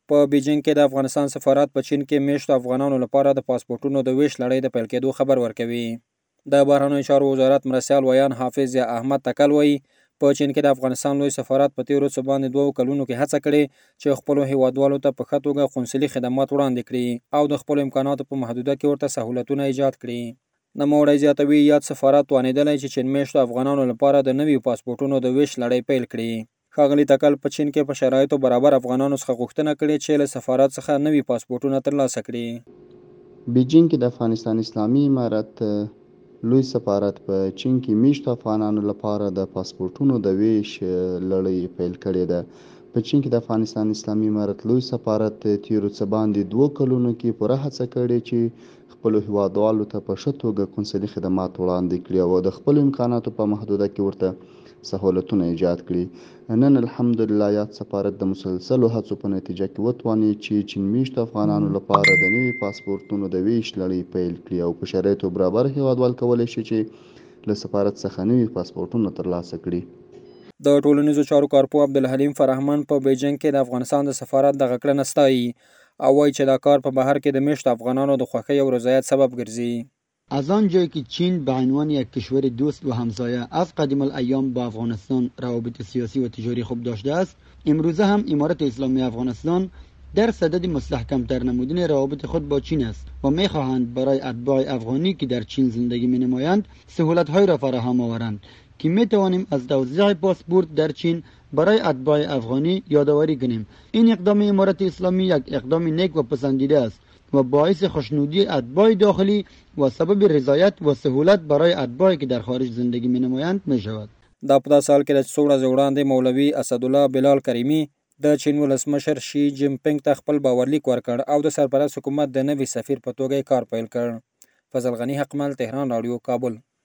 په بیجینګ کې د افغانستان سفارت په چین کې میشتو افغانانو لپاره د پاسپورټونو د ویش لړۍ د پیل کېدو خبر ورکوي. د بهرنیو چارو وزارت مرستیال ویان حافظ یا احمد تکل وایي په چین کې د افغانستان لوی سفارت په تیرو څه باندې 2 کلونو کې هڅه کړې چې خپلو هیوادوالو ته په ښه توګه قونسلي خدمات وړاندې کړي او د خپلو امکاناتو په محدوده کې ورته سهولتونه ایجاد کړي. نوموړی زیاتوي یاد سفارت توانېدلی چې چین میشتو افغانانو لپاره د نویو پاسپورټونو د ویش لړۍ پیل کړي. ښاغلي تکل په چین کې په شرایطو برابر افغانانو څخه غوښتنه کړې چې له سفارت څخه نوي پاسپورټونه ترلاسه کړي. بیجینګ کې د افغانستان اسلامي امارت لوی سفارت په چین کې میشتو افغانانو لپاره د پاسپورټونو د ویش لړۍ پیل کړې ده. په چین کې د افغانستان اسلامي امارت لوی سفارت تیرو څه باندې 2 کلونو کې پوره هڅه کړې چې خپلو هیوادوالو ته په ښه توګه قونسلي خدمات وړاندې کړي او د خپلو امکاناتو په محدوده کې ورته سهولتونه ایجاد کړي. نن الحمدلله یاد سفارت د مسلسلو هڅو په نتیجه کې وتوانید چې چین میشتو افغانانو لپاره د نوي پاسپورټونو د ویش لړۍ پیل کړي او په شرایطو برابر هیوادوال کولی شي چې له سفارت څخه نوي پاسپورټونه ترلاسه کړي. د ټولنیزو چارو کارپوه عبدالحلیم فرهمن په بیجینګ کې د افغانستان د سفارت دغه کړنه ستایي او وایي چې دا کار په بهر کې د میشتو افغانانو د خوښۍ او رضایت سبب ګرځي. از آن جایی که چین به عنوان یک کشور دوست و همسایه از قدیم الایام با افغانستان روابط سیاسی و تجاری خوب داشته است، امروزه هم امارت اسلامی افغانستان در صدد مستحکم‌تر نمودن روابط خود با چین است و می‌خواهند برای اتباع افغانی که در چین زندگی می‌نمایند سهولت‌هایی را فراهم آورند که می‌توانیم از توزیع پاسپورت در چین برای اتباع افغانی یادآوری کنیم. این اقدام امارت اسلامی یک اقدام نیک و پسندیده است و باعث خوشنودی اتباع داخلی و سبب رضایت و سهولت برای اتباعی که در خارج زندگی می‌نمایند می‌شود. دا په سال کې د څو ورځې وړاندې مولوي اسدالله بلال کریمي د چین ولسمشر شي جین پینګ ته خپل باورلیک ورکړ او د سرپرست حکومت د نوي سفیر په توګه کار پیل کړ. فضل غنی حقمل، تهران رادیو، کابل.